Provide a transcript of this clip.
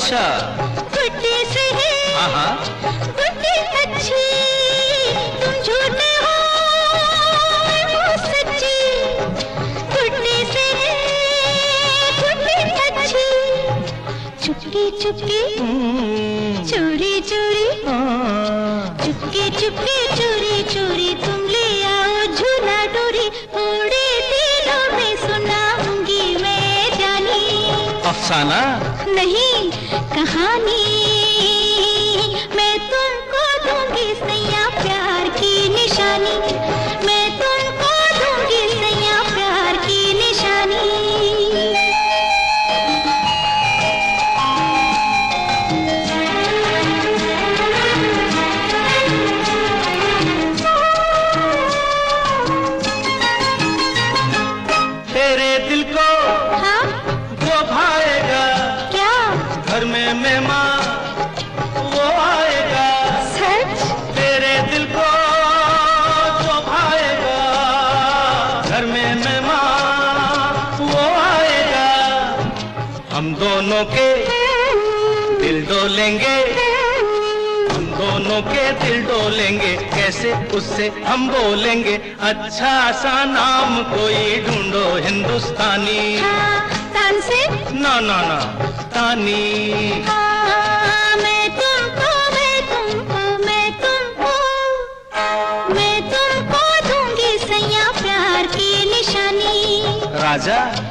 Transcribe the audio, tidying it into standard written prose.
अच्छा, गुड्डी सही, हाँ हाँ, गुड्डी अच्छी, तुम झूठे हो वो सच्ची। गुड्डी सही, गुड्डी अच्छी, चुपके चुपके चोरी चोरी, चुपके चुपके चोरी चोरी तुम ले आओ झूला डोरी। उड़े दिलों में सुनाऊंगी मैं जानी, अफसाना नहीं कहानी। मैं तुमको दूंगी सैया प्यार की निशानी, मैं तुमको दूंगी सैया प्यार की निशानी। तेरे दिल को हाँ वो भाएगा, क्या घर में मेहमान वो आएगा। सच? तेरे दिल को जो भाएगा, घर में मेहमान वो आएगा। हम दोनों के दिल डोलेंगे, हम दोनों के दिल डोलेंगे, कैसे उससे हम बोलेंगे। अच्छा सा नाम कोई ढूंढो हिंदुस्तानी। हाँ, तान से? ना ना ना, तानी। हाँ, मैं तुमको दूंगी सैया प्यार की निशानी। राजा